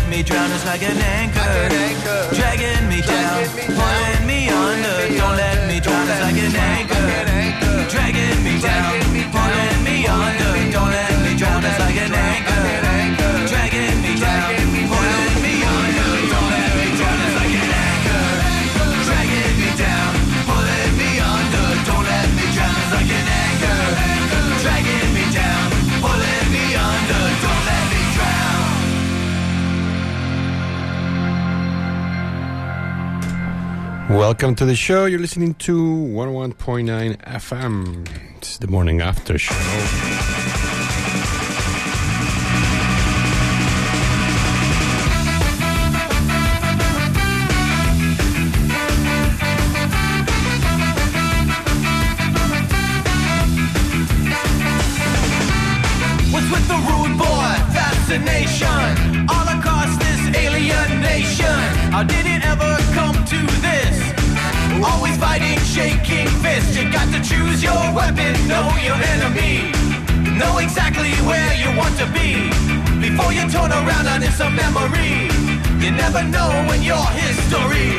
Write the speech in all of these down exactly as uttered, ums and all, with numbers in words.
me drown is like an anchor, dragging me down, pulling me under. Don't let me drown is like an anchor, dragging me down, pulling me under. Don't let me drown is like an anchor, dragging me down, pulling me under. Don't let me drown is like an anchor, dragging me down, pulling me under. Don't let me drown is like an anchor, dragging me down, pulling me under. Don't let me drown. Welcome to the show. You're listening to one oh one point nine F M. It's the morning after show. What's with the rude boy fascination all across this alien nation? How did it ever come to this? Always fighting, shaking fists. You got to choose your weapon, know your enemy, know exactly where you want to be before you turn around and it's a memory. You never know when your history.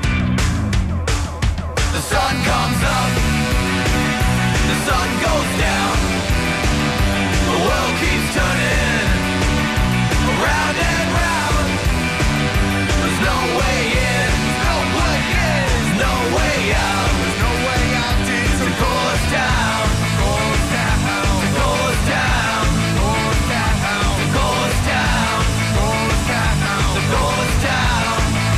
The sun comes up, the sun goes down, the world keeps turning round and round. There's no way in, no way in, there's no way out, there's no way out. It's a ghost town, ghost town, ghost town, ghost town, ghost town, ghost town, ghost town.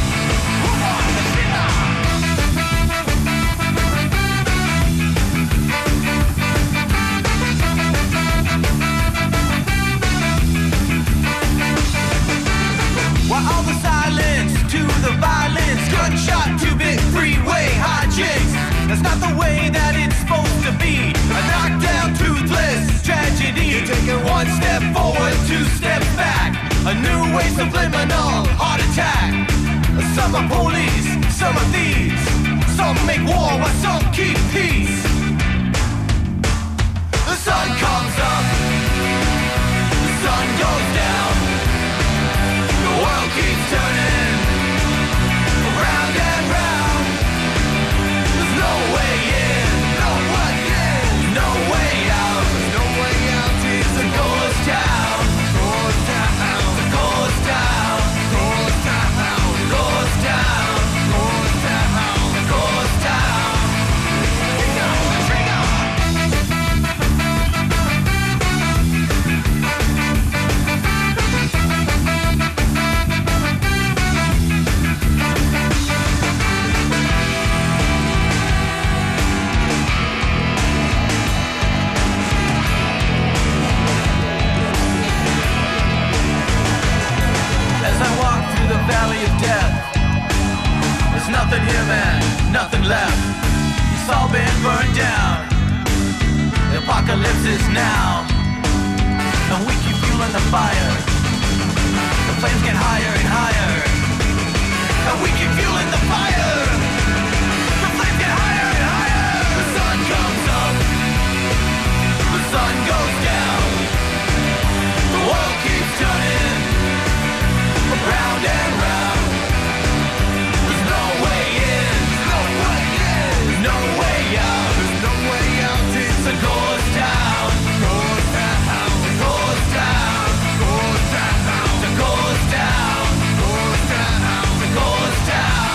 Why all the silence to the violence? Gunshot to big freeway hijinks. That's not the way that it's supposed to be. A knockdown, toothless tragedy. You're taking one step forward, two steps back. A new way subliminal heart attack. Some are police, some are thieves. Some make war while some keep peace. The sun comes up, the sun goes down. The world keeps turning round and round. There's no way in, no way in, no way out, there's no way out. It's a ghost town, ghost town, ghost town, ghost town, ghost town, ghost town, ghost town. As I walk through the valley of death, there's nothing here, man, nothing left. It's all been burned down. The apocalypse is now, and we keep fueling the fire. The flames get higher and higher, and we keep fueling the fire. The flames get higher and higher. The sun comes up, the sun goes down. The world keeps turning round and round. There's no way in, no way in, no way out, there's no way out. It's a ghost town, ghost town, ghost town, ghost town, the ghost town, ghost town, the ghost town.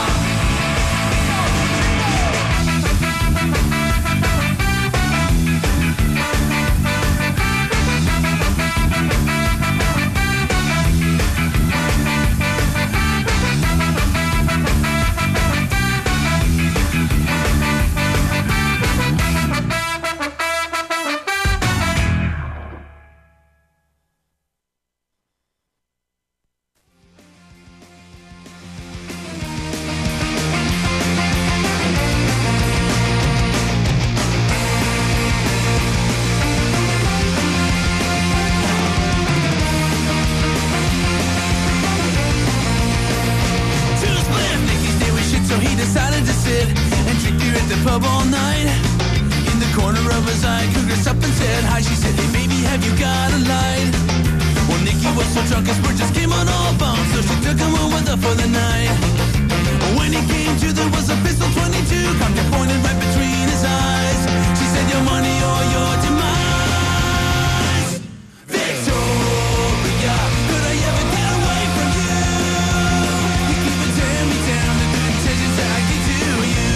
pub all night. In the corner of his eye, Cougar up and said hi. She said, hey baby, have you got a light? Well, Nick Vicky was so drunk his bridges came on all bumps, so she took him home with her for the night. When he came to, there was a pistol twenty-two cocked and pointed right between his eyes. She said, your money or your demise. Victoria, could I ever get away from you? You keep on tearing me down, the good intentions that I get to you.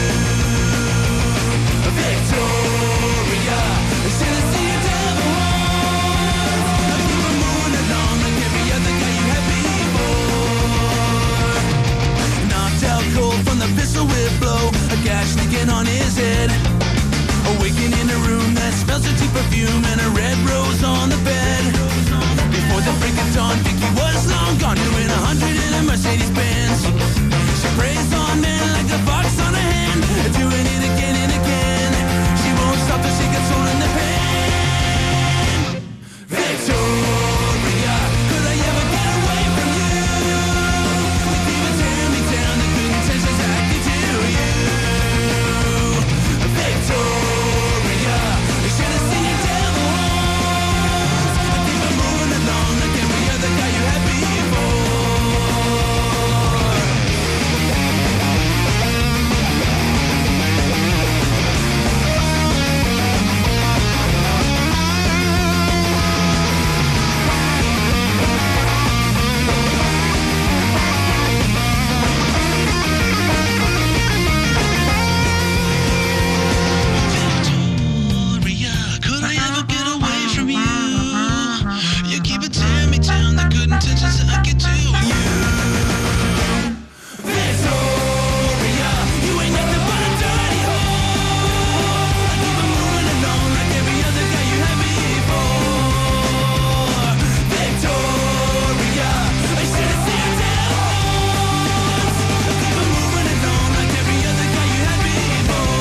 Victoria, should I see you devil once? I keep on moving along like every other guy you had before. Knocked out cold from the pistol whip blow, a gash leaking on his head. Awakened in a room that smells of tea perfume and a red rose on the bed. Before the break of dawn, Vicky was long gone, doing a hundred in a Mercedes Benz. She preys on men like a fox on a hen, doing it again and again. She won't stop till she gets all in the pen. Victoria, could I ever get away from you? With even tearing me down, the good intentions I get to you. Victoria, should have seen you devil once. I keep on moving along like every other guy you had before. Victoria, could I ever get away from you? You keep it tearing me down, the good intentions I get to you. Victoria, you ain't nothing but a dirty whore. I keep on moving along like every other guy you had before. Victoria, I should have seen you dead once. I keep on moving along like every other guy you had before.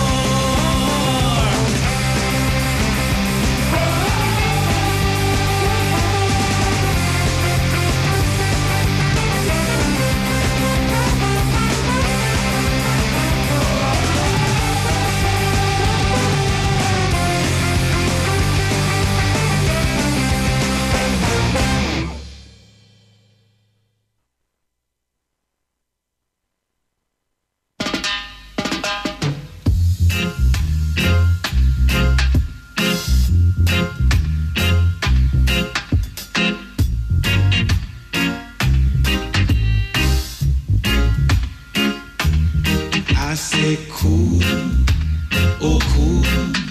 I say cool, oh cool,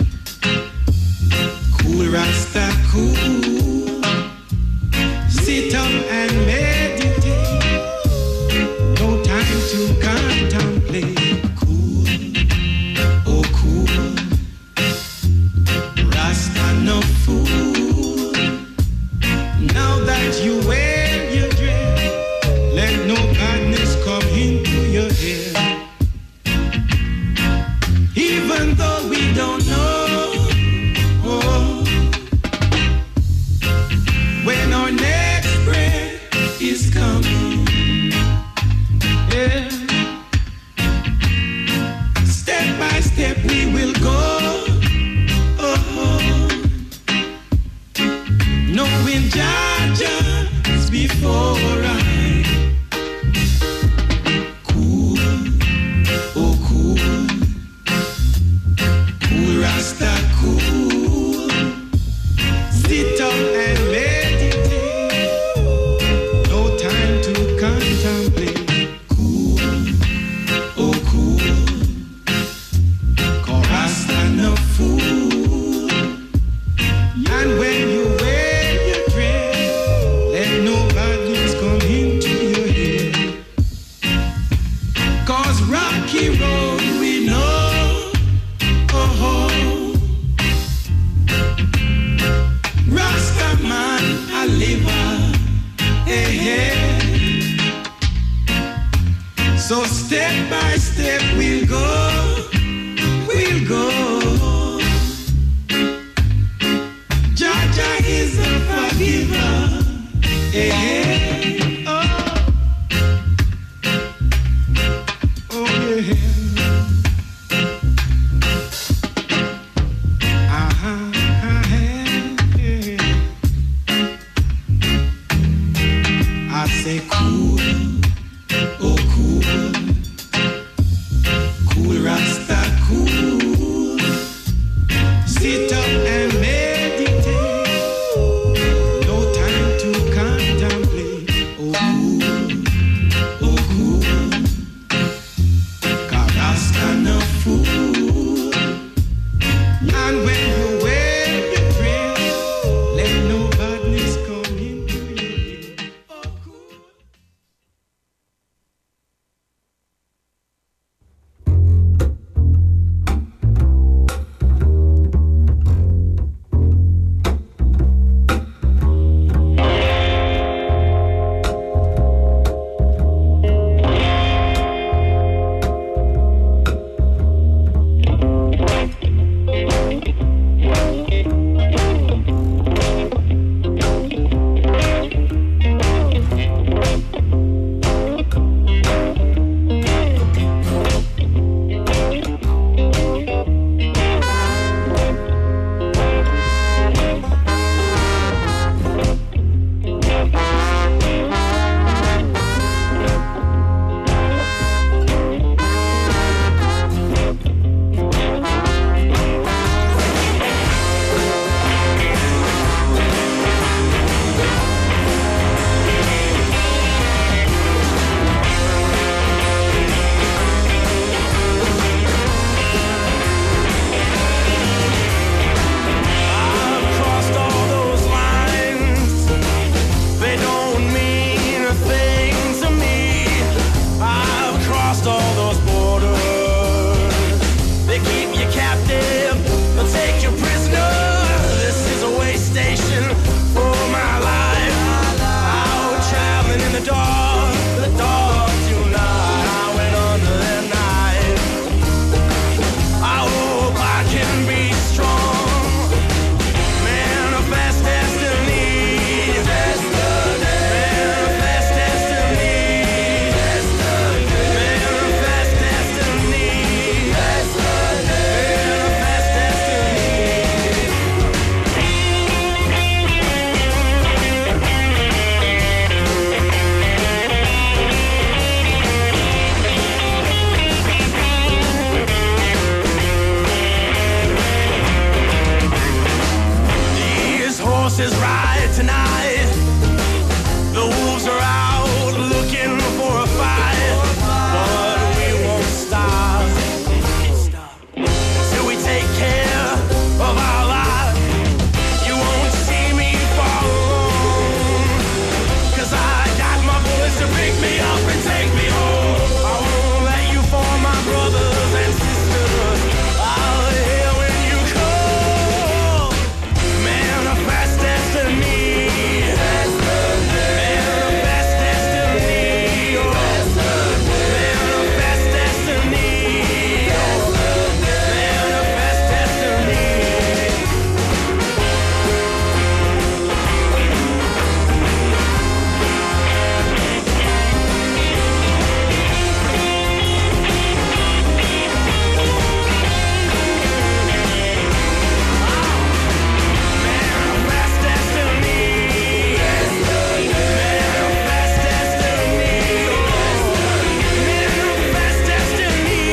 cool Rasta cool. Sit up and meditate, no time to contemplate. Cool, oh cool, Rasta no fool. Now that you wear your dress, let no badness come into your head. Even though we don't know oh, when our next breath is coming, yeah. Step by step we will go, oh, knowing Jah Jah is before I. Cool, oh cool, cool Rasta cool. Sit up and meditate, no time to contemplate. Cool, oh cool, 'cause Rasta no fool. And when you wear your dress, let no badness come into your head. 'Cause rocky road we know, oh, Rasta man a liver, hey, hey. So step by step we'll go, we'll go. Jah Jah is a forgiver, hey, hey. Oh, oh yeah. Uh-huh, uh-huh, yeah. crossed all those borders. They keep you captive, they'll take you prisoner. This is a way station for my life. Out traveling in the dark, the dark tonight. I went under that night. I hope I can be strong. Manifest destiny. Manifest destiny. Manifest destiny. Manifest destiny. These horses ride tonight. The wolves are out looking for a fight, but we won't stop till we take care of our lives. You won't see me fall alone, 'cause I got my boys to pick me up and take me home. I won't let you fall, my brothers and sisters. I'll hear when you call. Manifest destiny. Manifest destiny. Manifest destiny. Manifest destiny. Manifest destiny. Manifest destiny. Manifest destiny.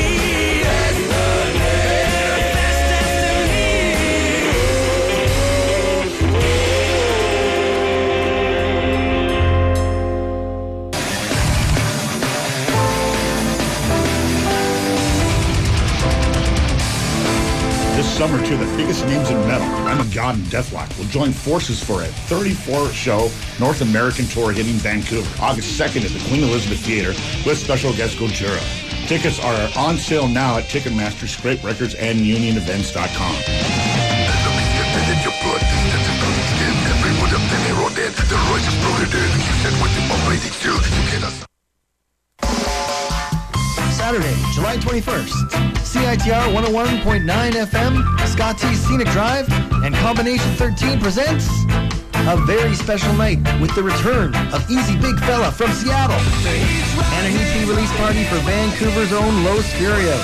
This summer, two of the biggest names in metal, I'm a God and Deathlock, will join forces for a thirty-four show North American tour hitting Vancouver, August second at the Queen Elizabeth Theatre with special guest Gojira. Tickets are on sale now at Ticketmaster, Scrape Records, and Union Events dot com. Saturday, July twenty-first. C I T R one oh one point nine F M, Scotty's Scenic Drive, and Combination thirteen presents a very special night with the return of Easy Big Fella from Seattle and an E P release party for Vancouver's own Los Furios.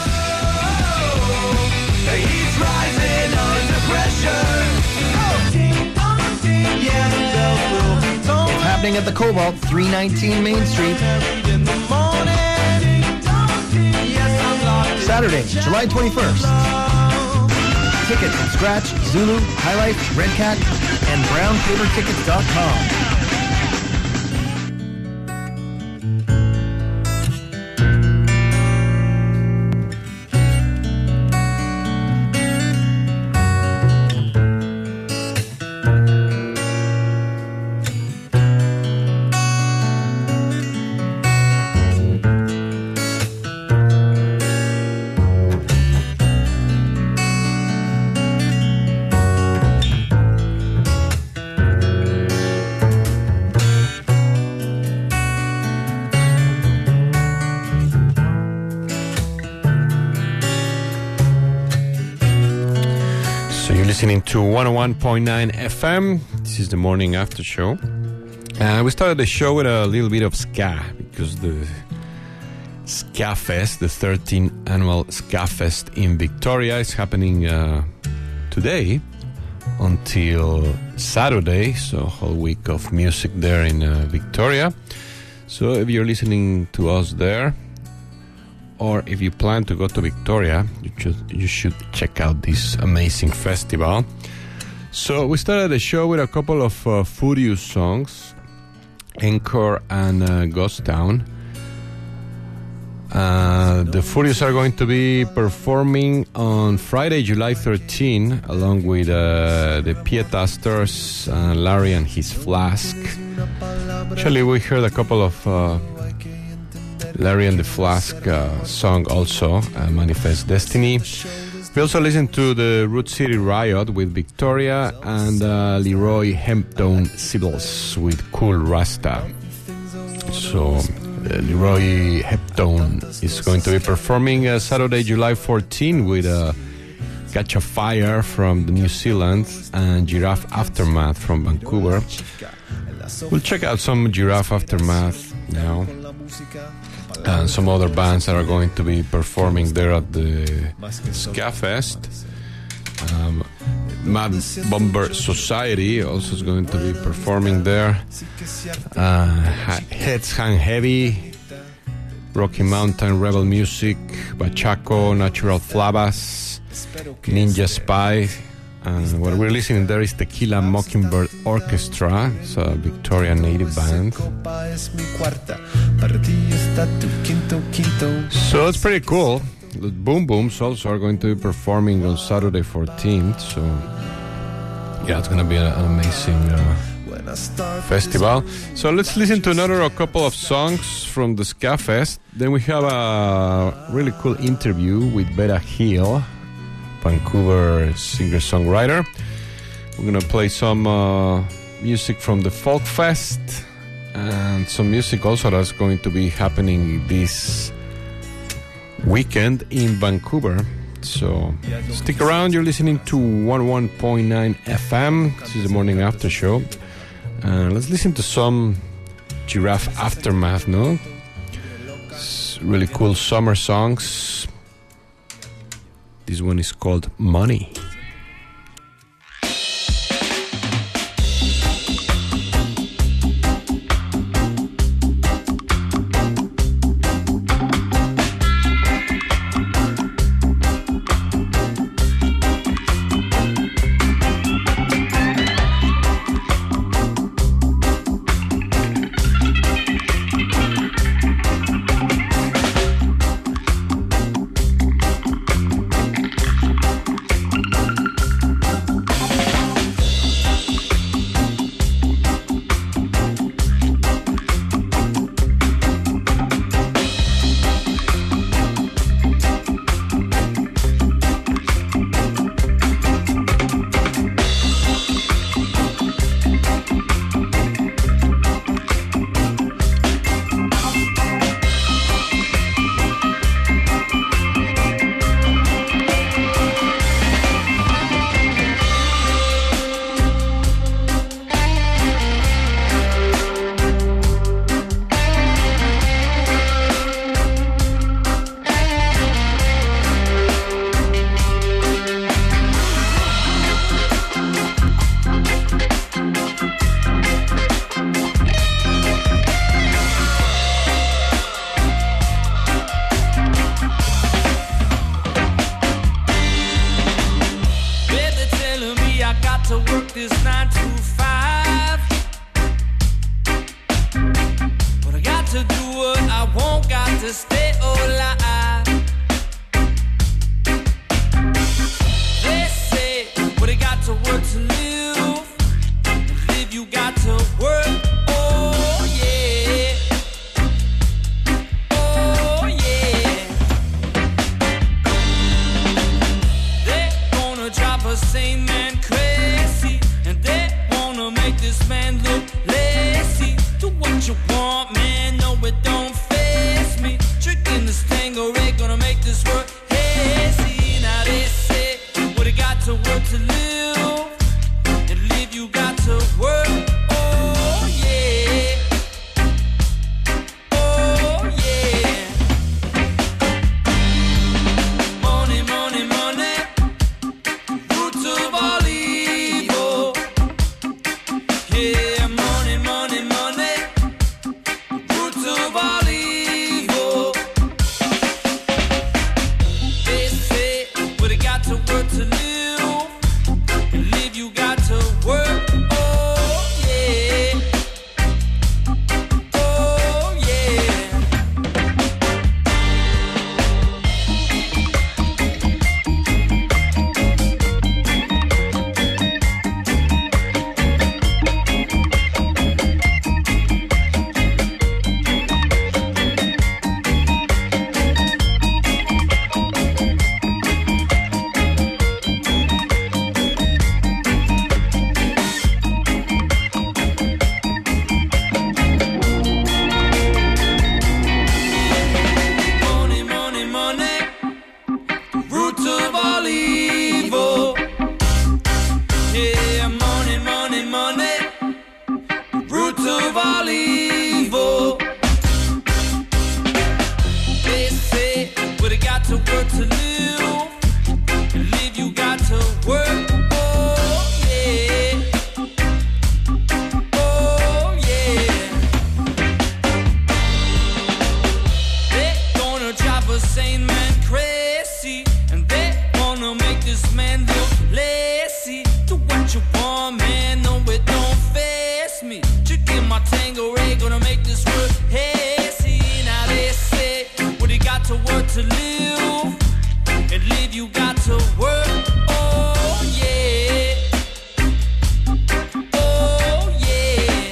He's rising under pressure. Yeah, the bells will be tolled It's happening at the Cobalt, three nineteen Main Street, in the morning. Yes, I'm locked in. Saturday, July twenty-first. Tickets at Scratch, Zulu, Highlife, Red Cat, and brown paper tickets dot com. Listening to one oh one point nine F M. This is the morning after show. Uh, we started the show with a little bit of ska because the Ska Fest, the thirteenth annual Ska Fest in Victoria, is happening uh, today until Saturday. So a whole week of music there in uh, Victoria. So if you're listening to us there, or if you plan to go to Victoria, you should, you should check out this amazing festival. So we started the show with a couple of uh, Furious songs, Encore and uh, Ghost Town. Uh, the Furious are going to be performing on Friday, July thirteenth, along with uh, the Pietasters, uh, Larry and his Flask. Actually, we heard a couple of... Uh, Larry and the Flask uh, song also, uh, Manifest Destiny. We also listened to the Root City Riot with Victoria and uh, Leroy Hemptone Sibbles with Cool Rasta. So uh, Leroy Hemptone is going to be performing uh, Saturday, July fourteenth with uh, Catch a Fire from the New Zealand and Giraffe Aftermath from Vancouver. We'll check out some Giraffe Aftermath now and some other bands that are going to be performing there at the Ska Fest. Um, Mad Bomber Society also is going to be performing there. Uh, Heads Hang Heavy, Rocky Mountain Rebel Music, Bachaco, Natural Flavas, Ninja Spy. And what we're listening there is Tequila Mockingbird Orchestra. It's a Victorian native band. So it's pretty cool. The Boom Booms also are going to be performing on Saturday fourteenth. So yeah, it's going to be an amazing uh, festival. So let's listen to another a couple of songs from the Ska Fest. Then we have a really cool interview with Beta Hill, Vancouver singer-songwriter. We're going to play some uh, music from the Folk Fest and some music also that's going to be happening this weekend in Vancouver. So stick around. You're listening to one oh one point nine F M. This is the morning after show. Uh, let's listen to some Giraffe Aftermath, no? It's really cool summer songs. This one is called Money. Sane man crazy, and they to work to live, and live you got to work. Oh yeah. Oh yeah.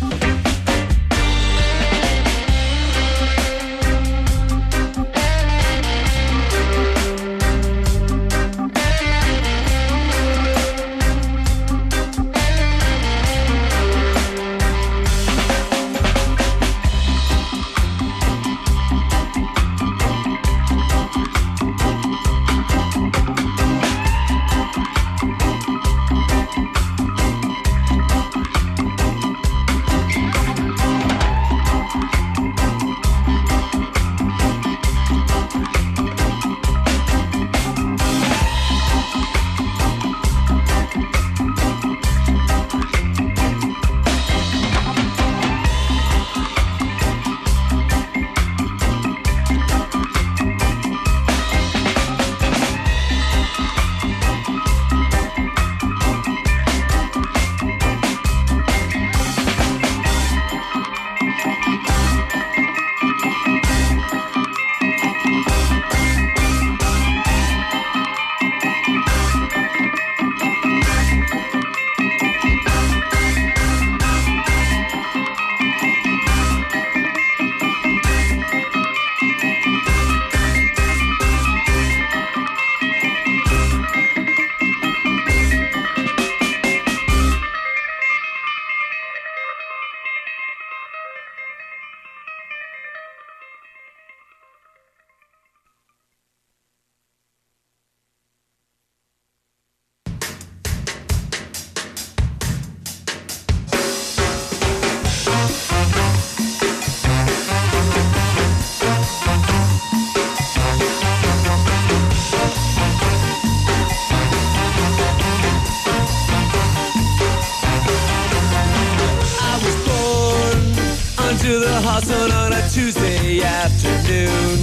To the hustle on a Tuesday afternoon.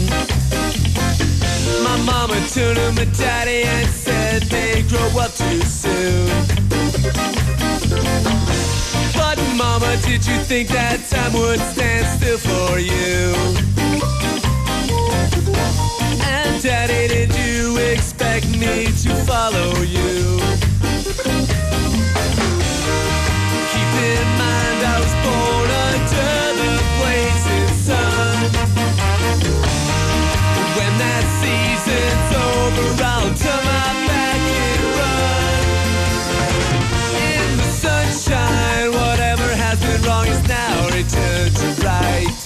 My mama turned to my daddy and said they grow up too soon. But mama, did you think that time would stand still for you? And daddy, did you expect me to follow you? Keep in mind I was born under the blazing sun. When that season's over, I'll turn my back and run. In the sunshine, whatever has been wrong is now returned to right.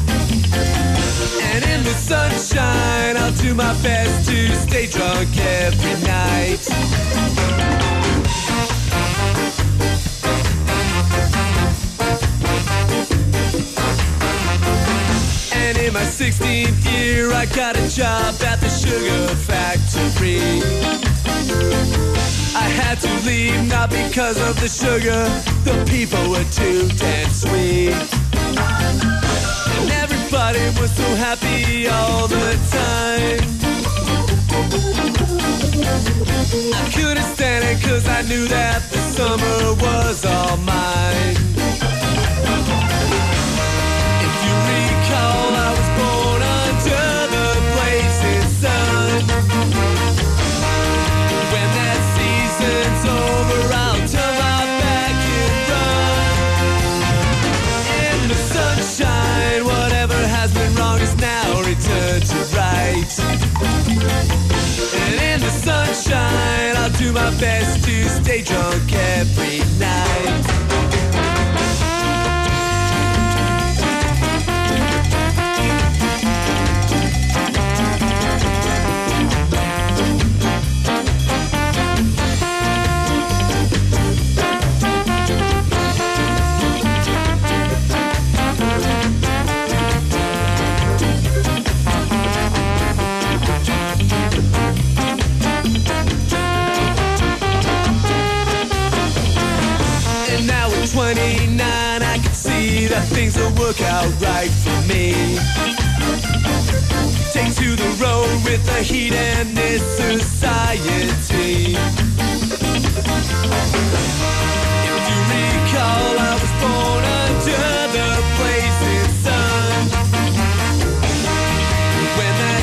And in the sunshine, I'll do my best to stay drunk every night. In my sixteenth year, I got a job at the sugar factory. I had to leave, not because of the sugar, the people were too damn sweet. And everybody was so happy all the time. I couldn't stand it cause I knew that the summer was all mine. I was born under the blazing sun. When that season's over, I'll turn my back and run. In the sunshine, whatever has been wrong is now returned to right. And in the sunshine, I'll do my best to stay drunk every night. twenty-nine, I can see that things will work out right for me. Take to the road with the heat and this society. If you recall, I was born under the blazing sun. When that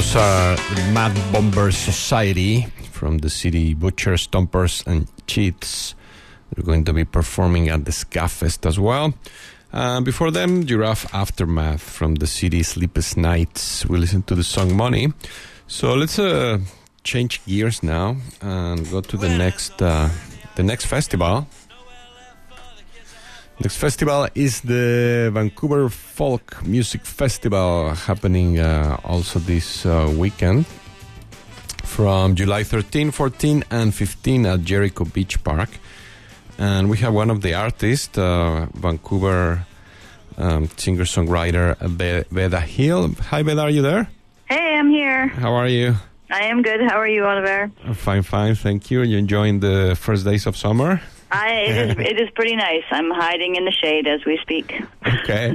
Those are the Mad Bomber Society from the city Butchers, Stompers, and Cheats. They're going to be performing at the Ska Fest as well. Uh, before them, Giraffe Aftermath from the city Sleepless Nights. We listened to the song Money. So let's uh, change gears now and go to the next uh, the next festival. Next festival is the Vancouver Folk Music Festival, happening uh, also this uh, weekend from July thirteenth, fourteenth, and fifteenth at Jericho Beach Park. And we have one of the artists, uh, Vancouver um, singer-songwriter Be- Veda Hill. Hi, Veda, are you there? Hey, I'm here. How are you? I am good. How are you, Oliver? I'm fine, fine, thank you. Are you enjoying the first days of summer? I, it, is, it is pretty nice. I'm hiding in the shade as we speak. Okay.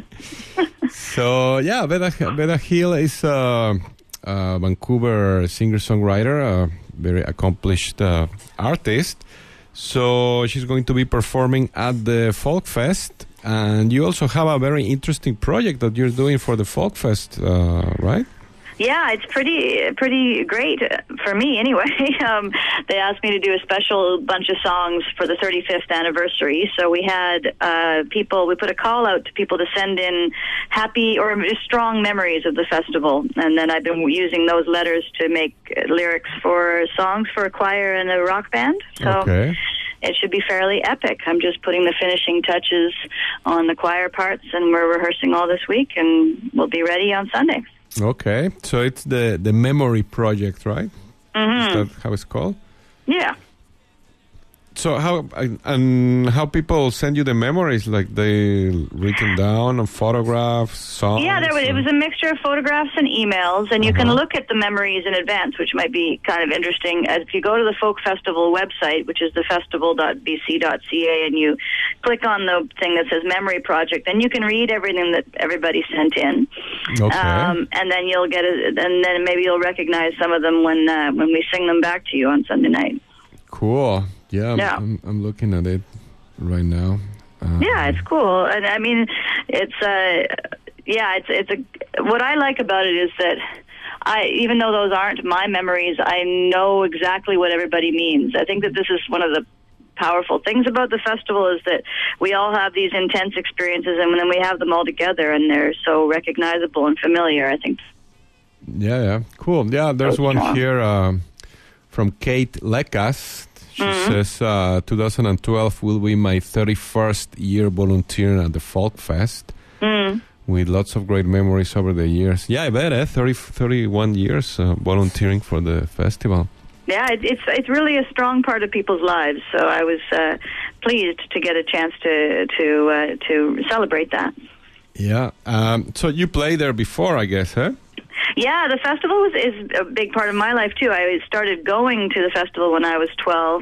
So, yeah, Veda, Veda Hill is a, a Vancouver singer-songwriter, a very accomplished uh, artist. So she's going to be performing at the Folk Fest. And you also have a very interesting project that you're doing for the Folk Fest, uh, right? Yeah, it's pretty pretty great for me anyway. Um, they asked me to do a special bunch of songs for the thirty-fifth anniversary. So we had uh, people, we put a call out to people to send in happy or strong memories of the festival. And then I've been using those letters to make lyrics for songs for a choir and a rock band. So Okay. It should be fairly epic. I'm just putting the finishing touches on the choir parts, and we're rehearsing all this week, and we'll be ready on Sunday. Okay. So it's the, the Memory Project, right? Mm-hmm. Is that how it's called? Yeah. So how and how people send you the memories? Like they written down on photographs, songs? Yeah, there was, it or- was a mixture of photographs and emails, and you can Uh-huh. look at the memories in advance, which might be kind of interesting. As if you go to the Folk Festival website, which is the festival dot b c dot c a, and you click on the thing that says Memory Project, then you can read everything that everybody sent in. Okay. Um, and then you'll get a, and then maybe you'll recognize some of them when uh, when we sing them back to you on Sunday night. Cool. Yeah, I'm, Yeah. I'm, I'm looking at it right now. Uh, Yeah, it's cool, and I mean, it's uh, yeah, it's it's a. What I like about it is that I, even though those aren't my memories, I know exactly what everybody means. I think that this is one of the powerful things about the festival is that we all have these intense experiences, and then we have them all together, and they're so recognizable and familiar. I think. Yeah, yeah. Cool. Yeah, there's one here um, from Kate Lecas. She Mm-hmm. says, uh, twenty twelve will be my thirty-first year volunteering at the Folk Fest Mm. with lots of great memories over the years. Yeah, I bet, eh? thirty, thirty-one years uh, volunteering for the festival. Yeah, it, it's it's really a strong part of people's lives. So I was uh, pleased to get a chance to to uh, to celebrate that. Yeah. Um, so you played there before, I guess, huh? Yeah, the festival was, is a big part of my life too. I started going to the festival when I was twelve,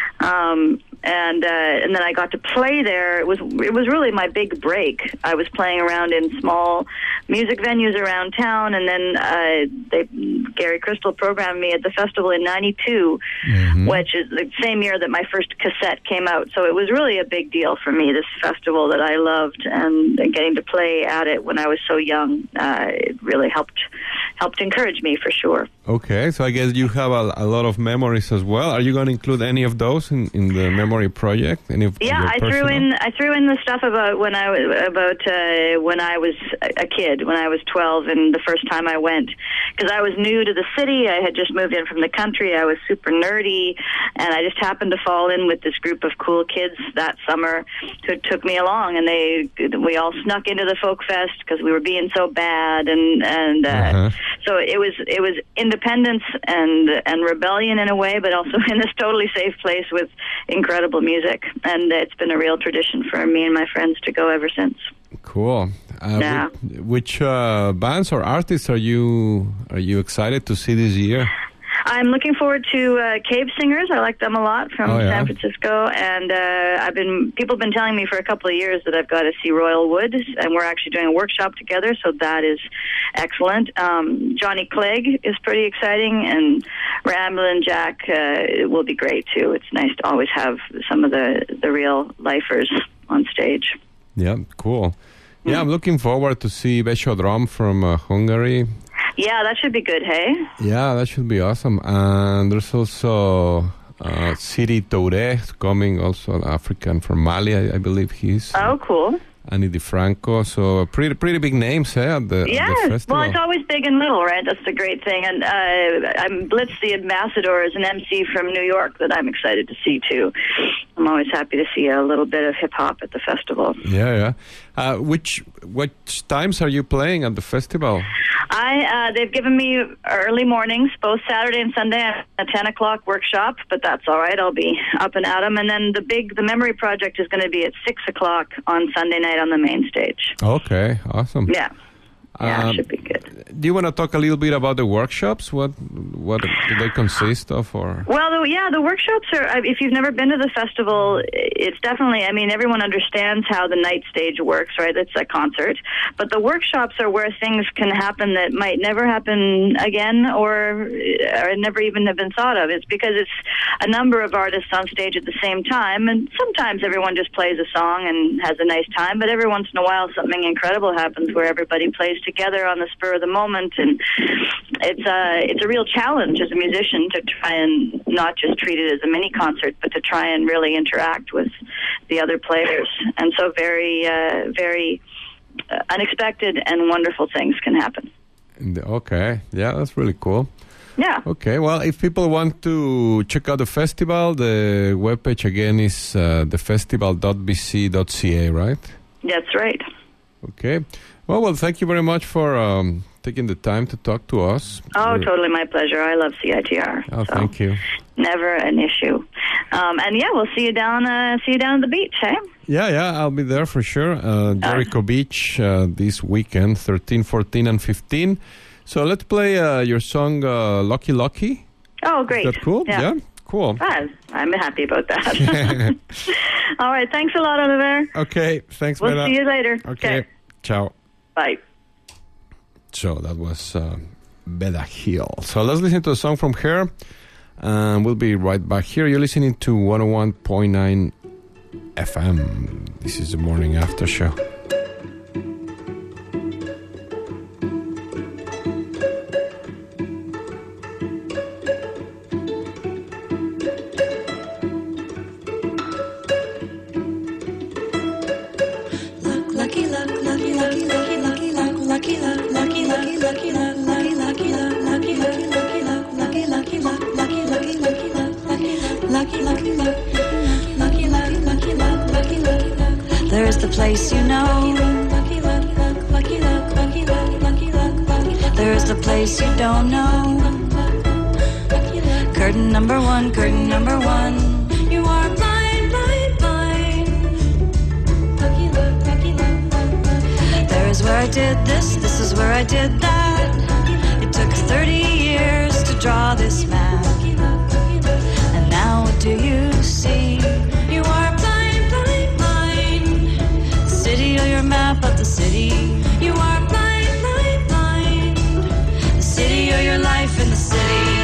um, and uh, and then I got to play there. It was it was really my big break. I was playing around in small music venues around town, and then uh, they, Gary Crystal programmed me at the festival in ninety-two, Mm-hmm. which is the same year that my first cassette came out. So it was really a big deal for me, this festival that I loved, and, and getting to play at it when I was so young, uh, it really helped helped encourage me for sure. Okay, so I guess you have a, a lot of memories as well. Are you going to include any of those in, in the memory project? Any of Yeah, your I threw personal? in I threw in the stuff about when I was about uh, when I was a kid, when I was twelve, and the first time I went, because I was new to the city. I had just moved in from the country. I was super nerdy, and I just happened to fall in with this group of cool kids that summer who took me along, and they we all snuck into the Folk Fest because we were being so bad, and and uh, Uh-huh. so it was it was independence and and rebellion in a way, but also in this totally safe place with incredible music, and it's been a real tradition for me and my friends to go ever since. Cool. Uh, Yeah. Which, which uh, bands or artists are you are you excited to see this year? I'm looking forward to uh, Cave Singers. I like them a lot from Oh, yeah? San Francisco, and uh, I've been people have been telling me for a couple of years that I've got to see Royal Wood, and we're actually doing a workshop together, so that is excellent. Um, Johnny Clegg is pretty exciting, and Ramblin' Jack uh, will be great too. It's nice to always have some of the the real lifers on stage. Yeah, cool. Yeah, I'm looking forward to see Besho Drum from uh, Hungary. Yeah, that should be good, hey? Yeah, that should be awesome. And there's also uh, Siri Touré coming, also an African from Mali, I, I believe he's. Oh, cool. Annie DiFranco, so pretty pretty big names eh, at, the, yeah. at the festival. Well, it's always big and little, right? That's the great thing. And uh, I'm Blitz the Ambassador is an M C from New York that I'm excited to see, too. I'm always happy to see a little bit of hip-hop at the festival. Yeah, yeah. Uh, which which times are you playing at the festival? I uh, they've given me early mornings, both Saturday and Sunday, a ten o'clock workshop, but that's all right. I'll be up and at 'em. And then the big, the Memory Project is going to be at six o'clock on Sunday night on the main stage. Okay, awesome. Yeah. Yeah, Um, it should be good. Do you want to talk a little bit about the workshops? What what do they consist of? Or Well, the, yeah, the workshops are, if you've never been to the festival, it's definitely, I mean, everyone understands how the night stage works, right? It's a concert. But the workshops are where things can happen that might never happen again or, or never even have been thought of. It's because it's a number of artists on stage at the same time. And sometimes everyone just plays a song and has a nice time. But every once in a while, something incredible happens where everybody plays together on the spur of the moment, and it's a it's a real challenge as a musician to try and not just treat it as a mini concert, but to try and really interact with the other players. And so, very uh, very uh, unexpected and wonderful things can happen. Okay, yeah, that's really cool. Yeah. Okay, well, if people want to check out the festival, the webpage again is uh, the festival dot b c dot c a, right? That's right. Okay. Well, well, thank you very much for um, taking the time to talk to us. Oh, We're- totally my pleasure. I love C I T R. Oh, so thank you. Never an issue. Um, and yeah, we'll see you down. Uh, see you down at the beach, hey? Yeah, yeah, I'll be there for sure. Uh, Jericho Beach uh, this weekend, thirteen, fourteen, and fifteen. So let's play uh, your song uh, Lucky Lucky. Oh, great. Is that cool? Yeah. Cool. Ah, I'm happy about that. All right. Thanks a lot, Oliver. Okay, thanks, We'll Bella. see you later. Okay, ciao. Bye. So that was uh, Bella Hill. So let's listen to a song from her, and we'll be right back here. You're listening to one oh one point nine F M. This is the Morning After Show. Lucky luck, lucky lucky lucky lucky luck, lucky luck, lucky lucky lucky luck, lucky lucky luck, lucky lucky lucky luck, lucky lucky luck, lucky lucky lucky luck, lucky lucky lucky luck, lucky lucky lucky luck, lucky lucky luck. There's the place you know. Lucky luck, lucky luck, lucky luck, lucky luck. There's the place you don't know. Curtain number one, curtain number one. You are blind, blind, blind. Lucky luck, lucky luck. There is where I did this, this is where I did that. It took thirty years to draw this map. And now what do you see? You are blind, blind, blind. The city or your map of the city. You are blind, blind, blind. The city or your life in the city.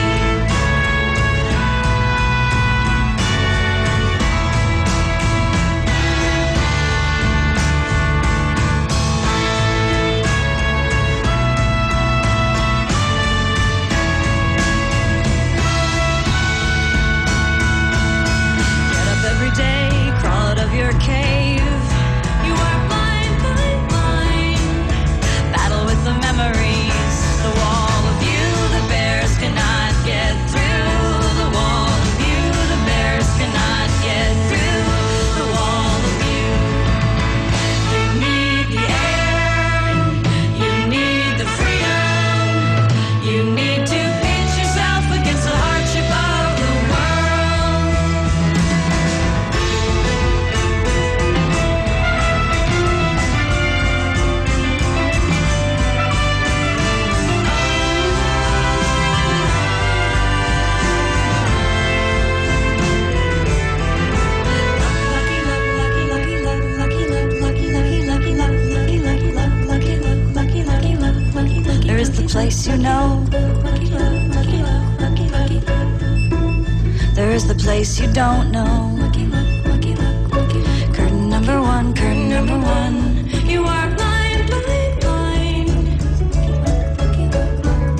Your cave, you are blind, blind, blind. Battle with the memories, the wall of you, the bears cannot get through. The wall of you, the bears cannot get through. The wall of you. You need the air, you need the freedom, you need to pinch yourself against the hardship of the world. There is the place you know. There is the place you don't know. Curtain number one, curtain number one. You are blind, blind, blind.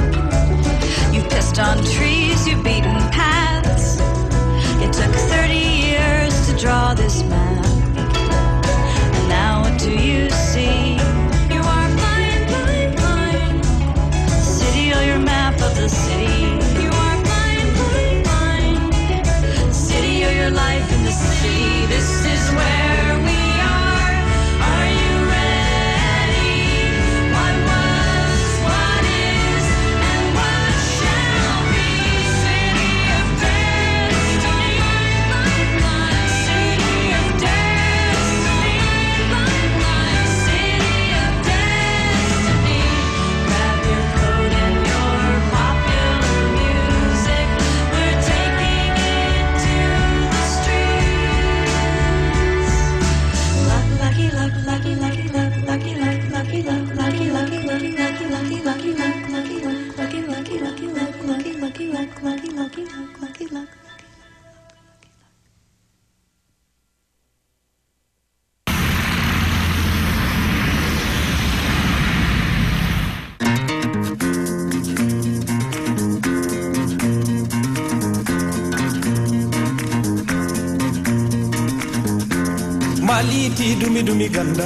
Maliti dumi dumi ganda,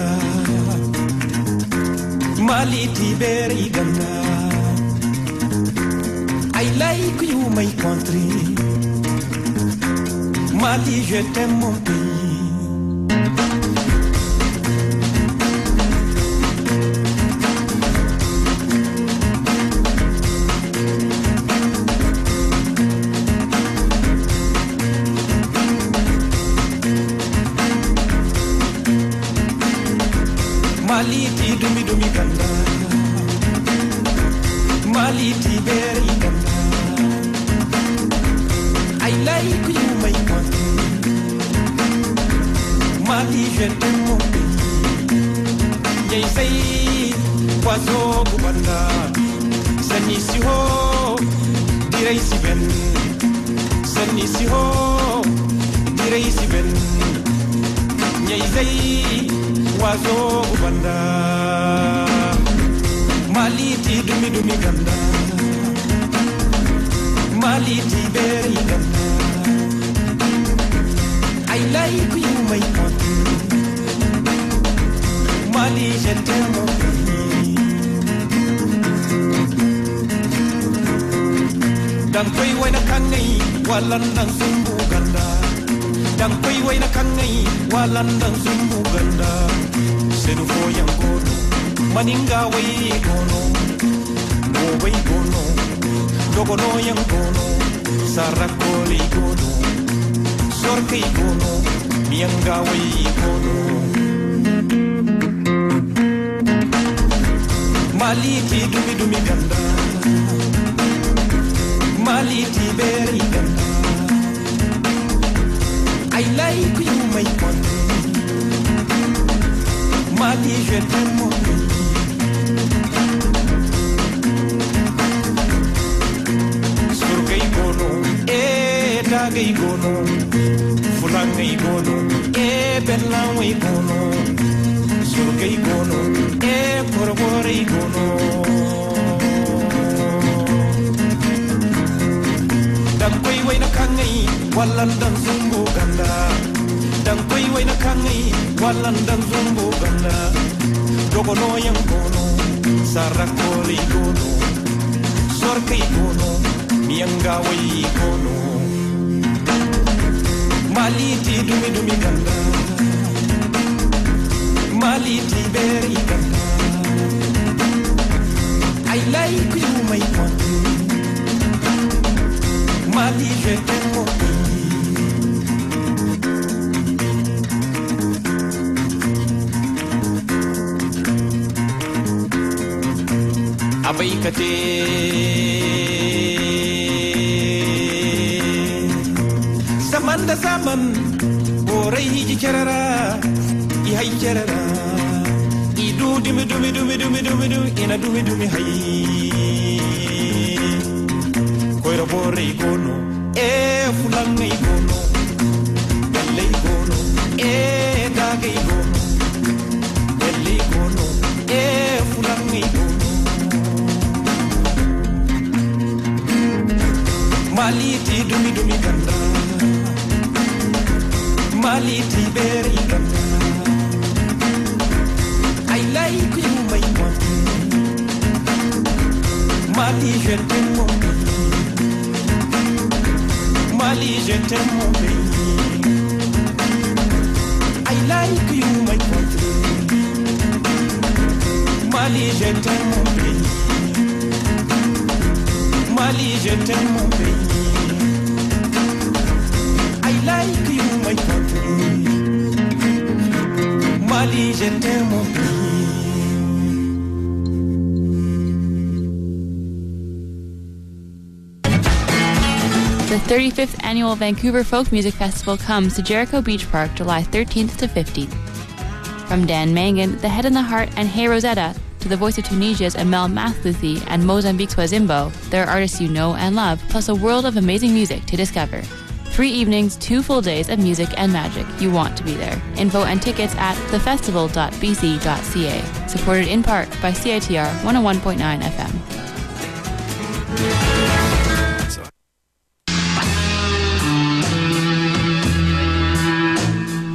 Maliti very ganda. I like you, my country. Mali, je t'aime mon pays. Maliti dumi dumi ganda, Maliti very ganda. I like you, my country. Mali, je t'aime mon pays. Yay say, wazo gubanda. Sani si ho, direi si ben. Sani si ho, direi si ben. Yay say, wazo gubanda. Maliti dumi dumi ganda, Maliti very ganda. I like you, my country. Mali, je t'aime mon pays. Dan koi waina kangai, walan dan sumbu ganda. Dan koi waina kangai, walan dan sumbu ganda. Senu foyang kono, maninga wai kono, no wai kono, dogono yang kono, sarakoli kono, sorkai kono, mianga wai kono. Maliti dumi dumi ganda, Maliti very ganda. I like you, my country. Mali, je t'aime mon pays. Surgai gono, eh dagai gono, fulangai gono, eh benlawai gono. Surgai gono, eh korborei gono. Dan koi waina kangai, walan dan zumbu ganda. Dan koi waina kangai, walan dan zumbu ganda. Dogono yang gono, sarakoli gono, sorkai gono, mianga wai gono. Maliti dumi dumi ganda, Maliti very ganda. I like you, my country. Mali, je t'aime mon pays. Abaikate Samanda saman Orai hiji charara Ihai charara Idu dumi dumi dumi dumi dumi dumi Ina dumi dumi hai Koira borei gono E fulangai gono Bellei gono E dagai gono Bellei gono E fulangai gono Maliti dumi dumi ganda, Maliti very ganda. I like you, my country. Mali, je t'aime mon pays. Mali, je t'aime mon pays. I like you, my country. Mali, je t'aime mon pays. Mali, je t'aime mon pays. I like you, my country. Mali, je t'aime mon pays. The thirty-fifth Annual Vancouver Folk Music Festival comes to Jericho Beach Park July thirteenth to fifteenth. From Dan Mangan, The Head and the Heart, and Hey Rosetta, to the voice of Tunisia's Amel Mathlouthi and Mozambique's Wazimbo, there are artists you know and love, plus a world of amazing music to discover. Three evenings, two full days of music and magic. You want to be there. Info and tickets at the festival dot b c dot c a. Supported in part by C I T R one oh one point nine F M.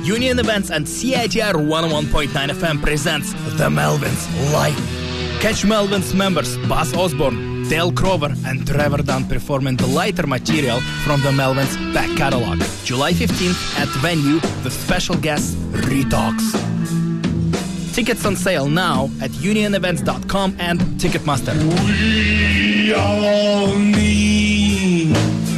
Union Events and C I T R one oh one point nine F M presents The Melvins Live. Catch Melvins members Buzz Osborne, Dale Crover and Trevor Dunn performing the lighter material from the Melvins back catalog. July fifteenth at venue with special guest Redux. Tickets on sale now at union events dot com and Ticketmaster. We all need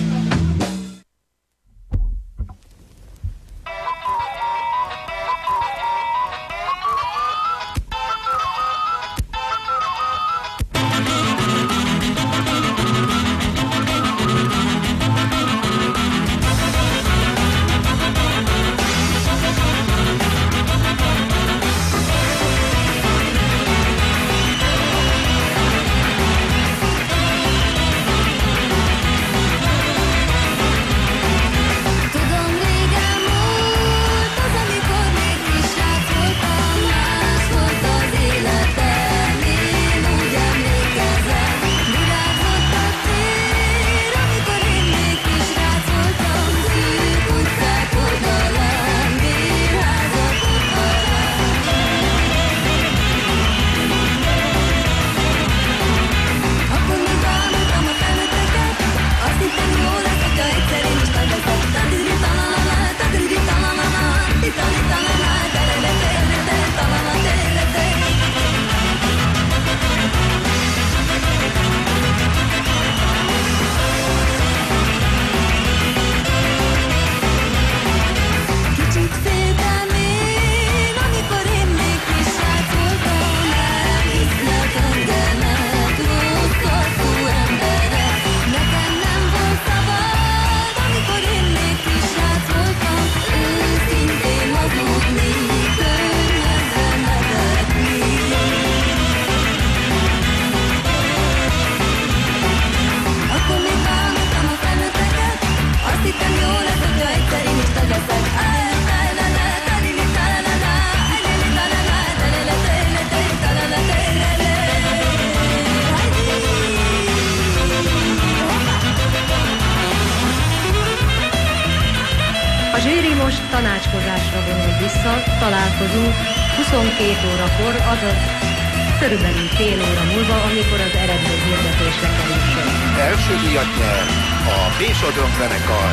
tanácskozásra vonul vissza, találkozunk huszonkét órakor, azaz körülbelül fél óra múlva, amikor az eredmény hirdetésre kerül sor. Első díjat nyer a Bésodrom zenekar.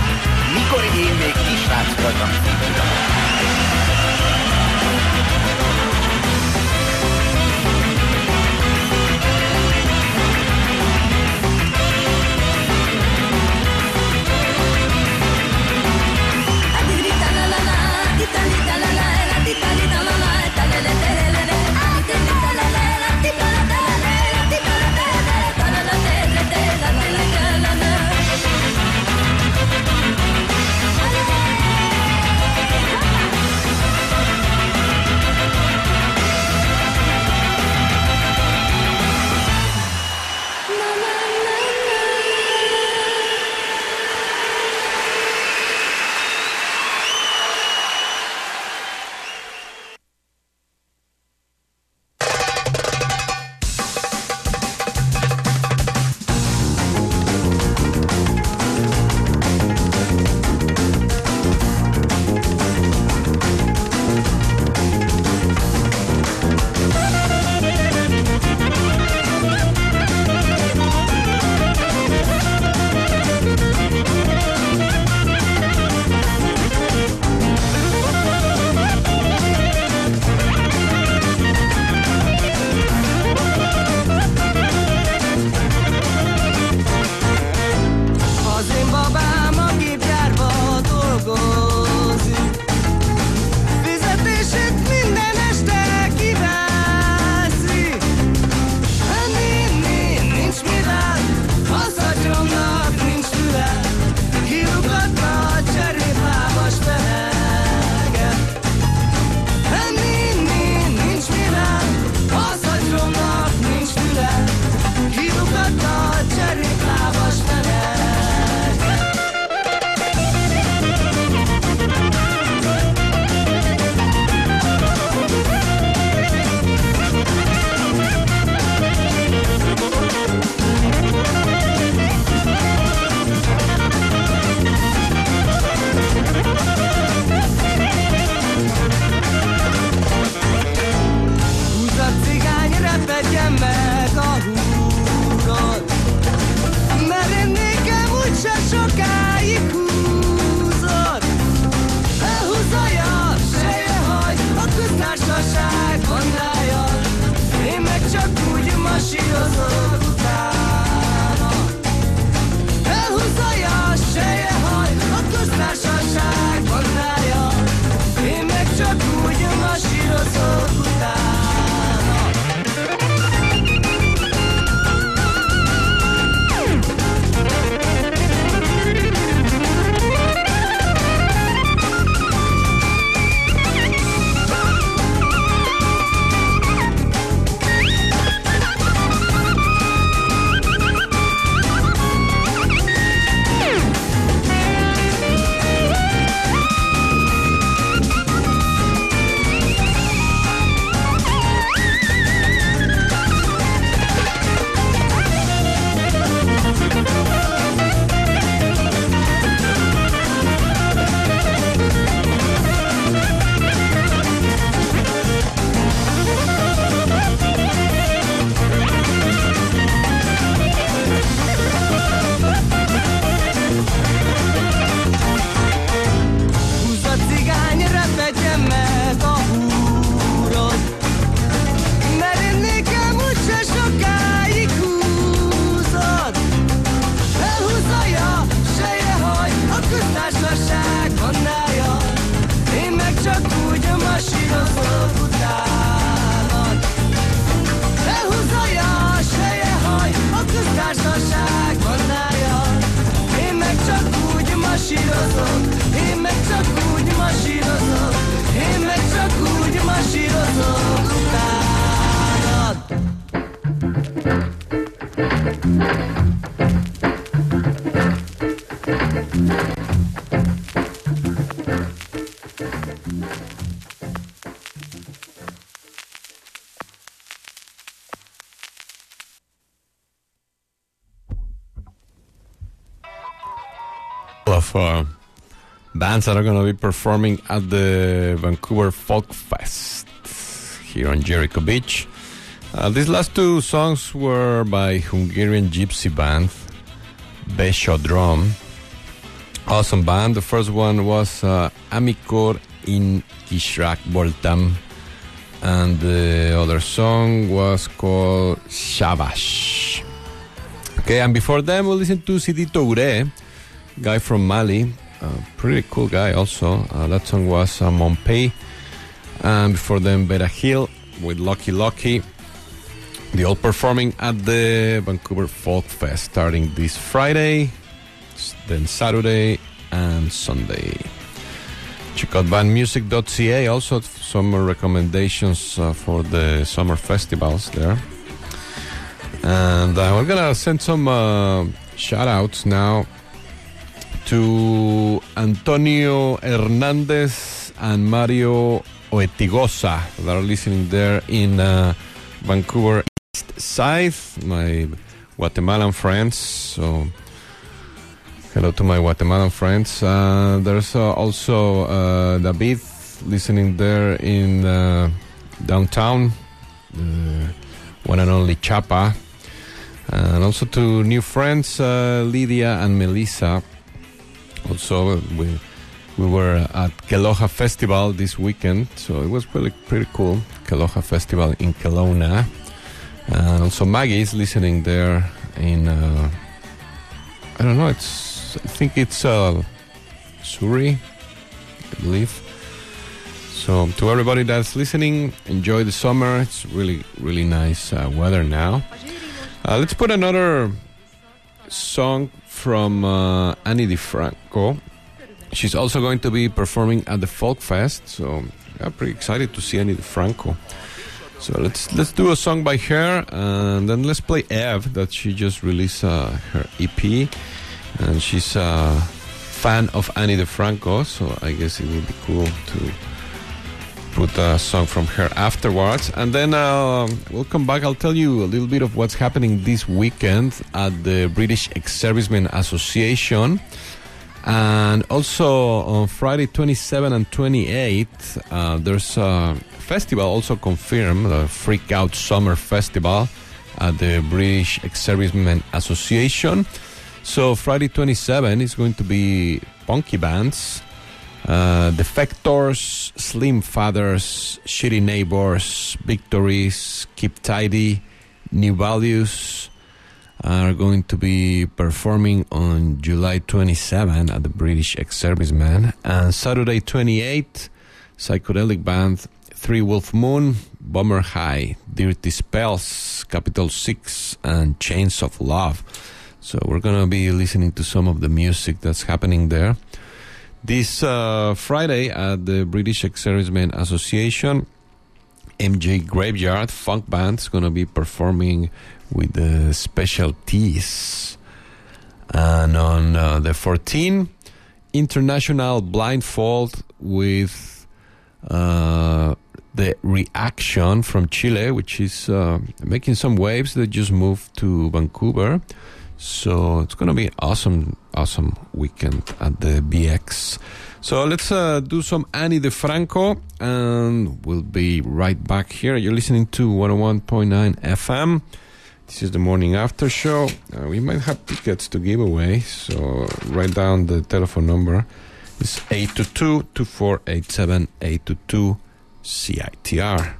Mikor én még kisrác voltam színűra. Thank you. of uh, bands that are going to be performing at the Vancouver Folk Fest here on Jericho Beach. Uh, these last two songs were by Hungarian gypsy band Beshodrom. Awesome band. The first one was uh, Amikor in Kisrak Voltam, and the other song was called Shavash. Okay, and before them we listened to Sidi Touré, guy from Mali, a pretty cool guy also. Uh, that song was uh, Montpey, and before them Beta Hill with Lucky Lucky. They all performing at the Vancouver Folk Fest starting this Friday, then Saturday and Sunday. Check out band music dot c a. Also some recommendations uh, for the summer festivals there. And uh, we're gonna send some uh, shout outs now to Antonio Hernandez and Mario Oetigosa that are listening there in uh, Vancouver East Side, my Guatemalan friends. So hello to my Guatemalan friends. Uh, there's uh, also uh, David listening there in uh, downtown, the one and only Chapa. And also to new friends, uh, Lydia and Melissa. Also, we we were at Keloha Festival this weekend, so it was really pretty cool. Keloha Festival in Kelowna. And also Maggie is listening there in, uh, I don't know, it's, I think it's uh, Surrey, I believe. So to everybody that's listening, enjoy the summer. It's really, really nice uh, weather now. Uh, let's put another song from uh, Annie DiFranco. She's also going to be performing at the Folk Fest, so I'm pretty excited to see Annie DiFranco. So let's let's do a song by her, and then let's play Eve, that she just released uh, her E P, and she's a fan of Annie DiFranco, so I guess it would be cool to put a song from her afterwards. And then uh, we'll come back. I'll tell you a little bit of what's happening this weekend at the British Ex-Servicemen Association. And also on Friday twenty-seventh and twenty-eighth, uh, there's a festival also confirmed, the Freak Out Summer Festival at the British Ex-Servicemen Association. So Friday twenty-seventh is going to be punky bands, uh, Defectors, Slim Fathers, Shitty Neighbors, Victories, Keep Tidy, New Values are going to be performing on July twenty-seventh at the British Ex-Servicemen. And Saturday twenty-eighth, psychedelic band Three Wolf Moon, Bummer High, Dirty Spells, Capital Six, and Chains of Love. So we're going to be listening to some of the music that's happening there. This uh, Friday at the British Ex-Servicemen Association, M J Graveyard Funk Band is going to be performing with the Specialties. And on uh, the fourteenth, International Blindfold with uh, the Reaction from Chile, which is uh, making some waves. They just moved to Vancouver. So it's going to be awesome, awesome weekend at the B X. So let's uh, do some Annie DiFranco, and we'll be right back here. You're listening to one oh one point nine F M. This is the morning after show. Uh, we might have tickets to give away, so write down the telephone number. It's eight two two, two four eight seven, eight two two C I T R.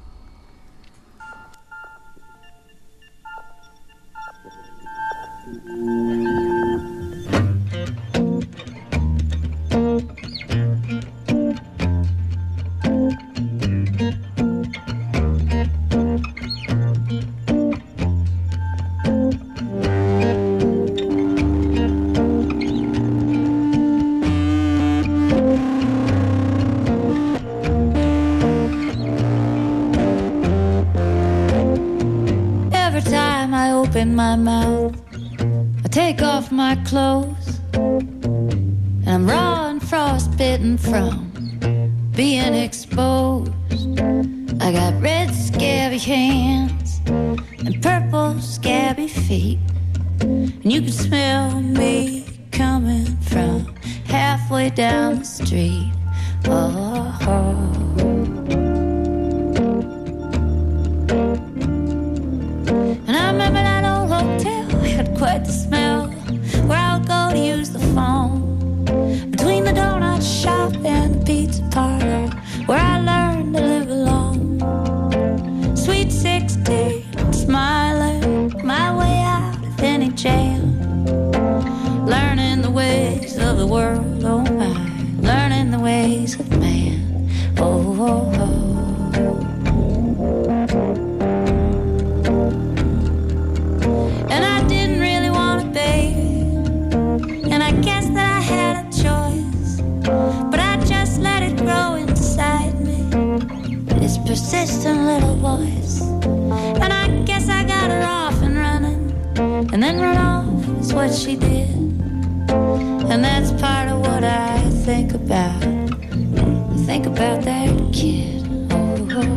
In my mouth, I take off my clothes, and I'm raw and frostbitten from being exposed. I got red scabby hands and purple scabby feet, and you can smell me coming from halfway down the street. Oh, oh. And I remember that old hotel had quite the smell, where I would go to use the phone. Between the donut shop and the pizza parlor, where I learned to live alone. Sweet sixteen, smiling my way out of any jam. Learning the ways of the world, oh my. Learning the ways of man, oh, oh, oh. And I didn't really want a baby, and I guess that I had a choice, but I just let it grow inside me, this persistent little voice. And I guess I got her off and running, and then run off is what she did. And that's part of what I think about. I think about that kid. Oh, oh,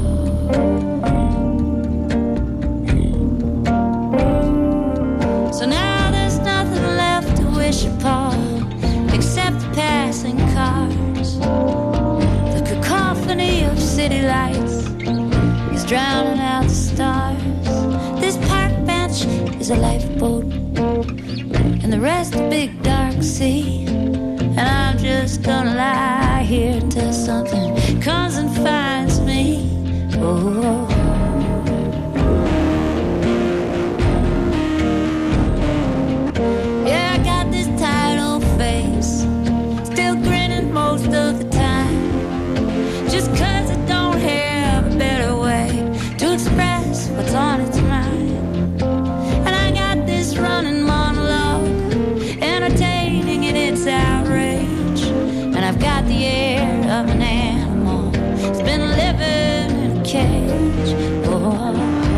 oh. So now there's nothing left to wish upon except the passing cars. The cacophony of city lights is drowning out the stars. This park bench is a lifeboat, and the rest a big dark sea. And I'm just gonna lie here until something comes and finds me. Oh, oh, oh. Yeah, I got this tired old face, still grinning most of the time, just cause I don't have a better way to express what's on its mind. And I got this running monologue, entertaining in its outrage. And I've got the air of an animal that's been living in a cage. Oh.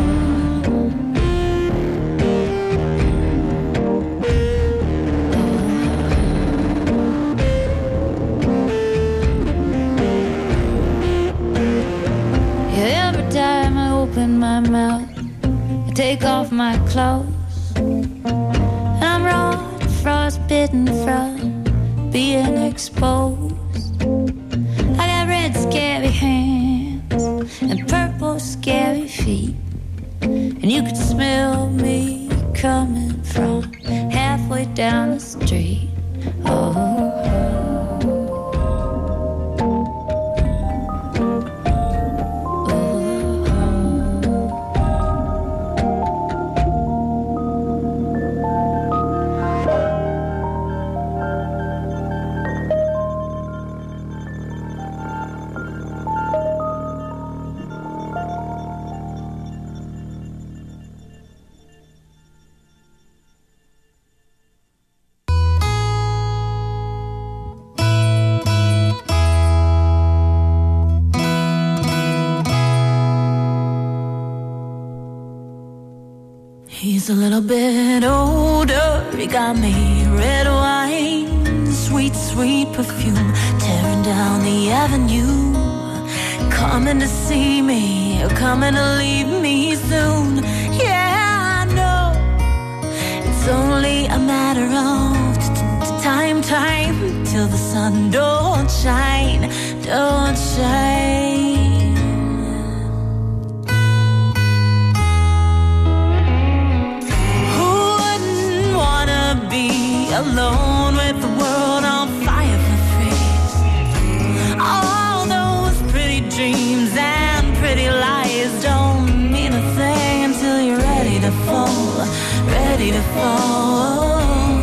Yeah, every time I open my mouth, I take off my clothes, and I'm raw, frostbitten from being exposed. I got red scary hands and purple scary feet, and you could smell me coming from halfway down the street. Oh. He's a little bit older, he got me red wine, sweet, sweet perfume, tearing down the avenue, coming to see me, coming to leave me soon. Yeah, I know, it's only a matter of t- t- time, time, till the sun don't shine, don't shine. Alone with the world on fire for free. All those pretty dreams and pretty lies don't mean a thing until you're ready to fall, ready to fall.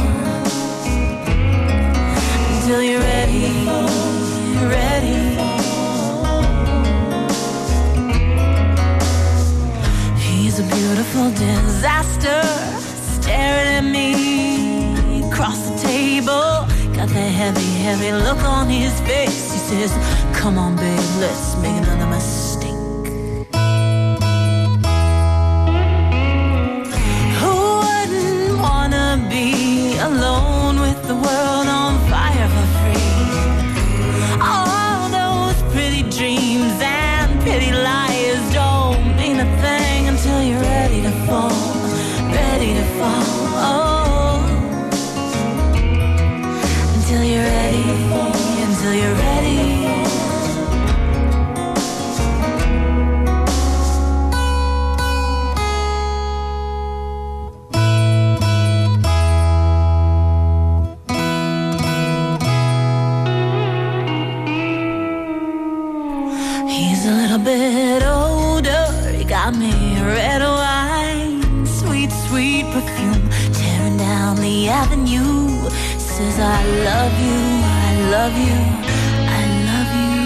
Until you're ready, ready. He's a beautiful disaster, staring at me across the table, got that heavy, heavy look on his face. He says, come on babe, let's make another mistake. Who wouldn't wanna be alone with the world on fire for free? All those pretty dreams and pretty lies don't mean a thing until you're ready to fall, ready to fall. Oh. Until you're ready. bit older, he got me red wine, sweet, sweet perfume, tearing down the avenue. Says I love you, I love you, I love you.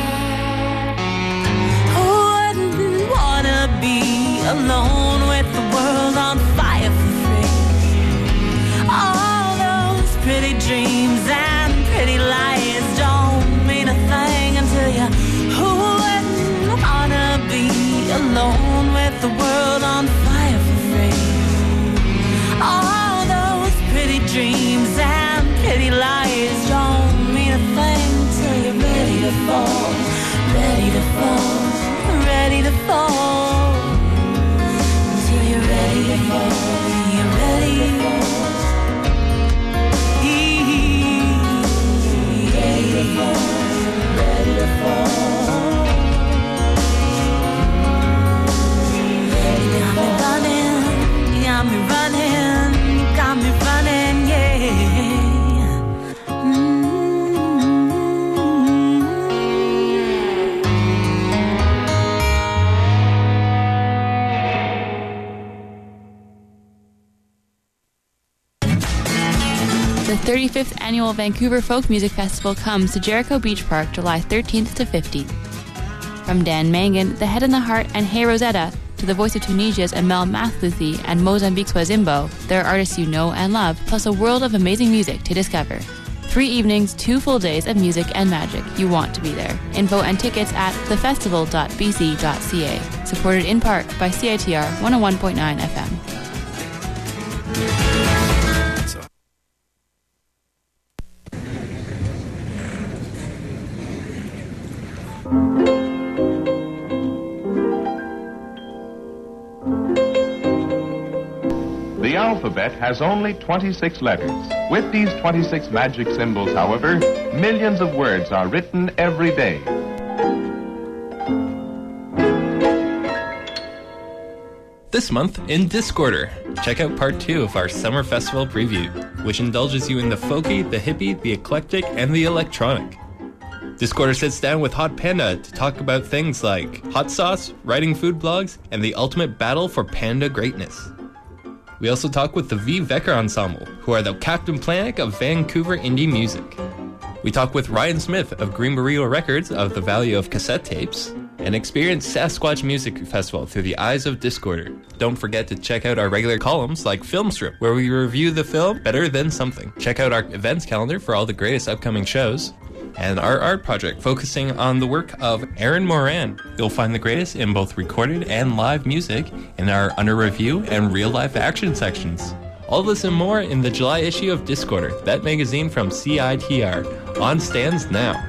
Wouldn't wanna be alone with the world on fire for free. All those pretty dreams and pretty lies don't mean a thing until you. Who wouldn't wanna be alone with the world on fire for free? All those pretty dreams and pretty lies don't mean a thing till you're ready to fall, ready to fall, ready to fall. Until you're ready to fall, you're ready to fall. Ready to fall, ready to fall. You got me running, you got me running, you got me running, yeah. The thirty-fifth Annual Vancouver Folk Music Festival comes to Jericho Beach Park July thirteenth to fifteenth. From Dan Mangan, The Head and the Heart, and Hey Rosetta, to the Voice of Tunisia's Amel Mathlouthi and Mozambique's Wazimbo, there are artists you know and love, plus a world of amazing music to discover. Three evenings, two full days of music and magic. You want to be there. Info and tickets at the festival dot b c dot c a. Supported in part by C I T R one oh one point nine F M. The alphabet has only twenty-six letters. With these twenty-six magic symbols, however, millions of words are written every day. This month in Discorder, check out part two of our summer festival preview, which indulges you in the folky, the hippie, the eclectic, and the electronic. Discorder sits down with Hot Panda to talk about things like hot sauce, writing food blogs, and the ultimate battle for panda greatness. We also talk with the V. Vecker Ensemble, who are the Captain Planet of Vancouver indie music. We talk with Ryan Smith of Green Burrito Records of the Value of Cassette Tapes, and experience Sasquatch Music Festival through the eyes of Discorder. Don't forget to check out our regular columns like Film Strip, where we review the film Better Than Something. Check out our events calendar for all the greatest upcoming shows, and our art project focusing on the work of Aaron Moran. You'll find the greatest in both recorded and live music in our under review and real life action sections. All this and more in the July issue of Discorder, that magazine from C I T R. On stands now.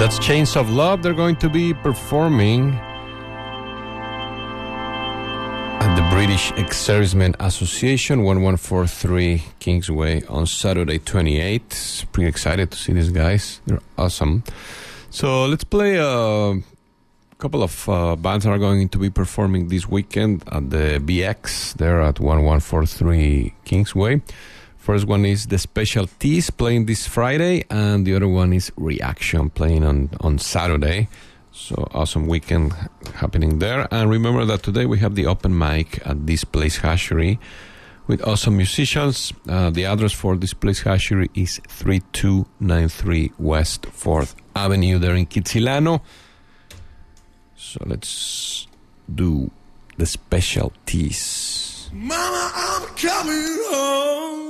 That's Chains of Love. They're going to be performing at the British Ex-Servicemen Association, eleven forty-three Kingsway on Saturday twenty-eighth. Pretty excited to see these guys. They're awesome. So let's play a couple of uh, bands that are going to be performing this weekend at the B X. They're at eleven forty-three Kingsway. First one is The Specialties playing this Friday, and the other one is Reaction playing on, on Saturday. So awesome weekend happening there. And remember that today we have the open mic at This Place Hashery with awesome musicians. Uh, the address for This Place Hashery is thirty-two ninety-three West fourth Avenue there in Kitsilano. So let's do The Specialties. Mama, I'm coming home.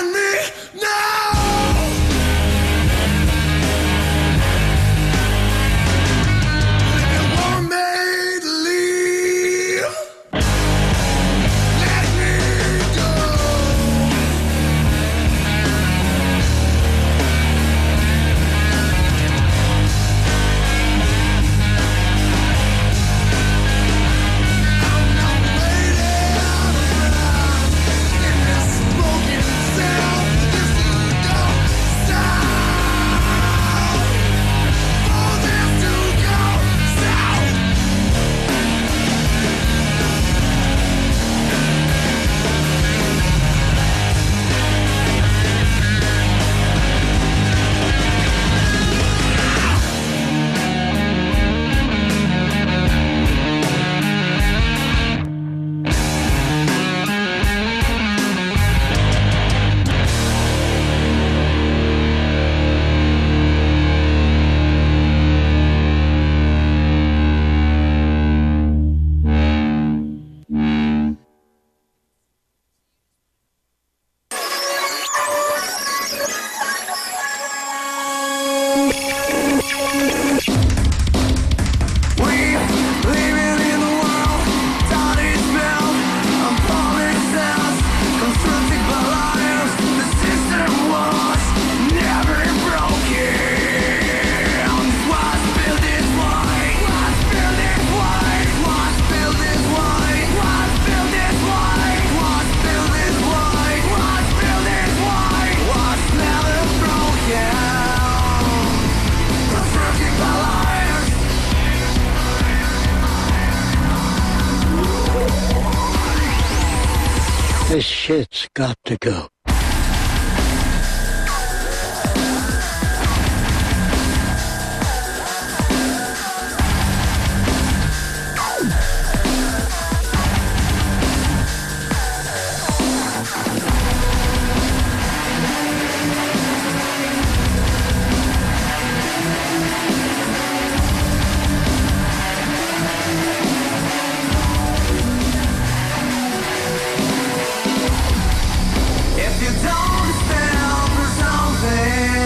This shit's got to go. If you don't stand for something,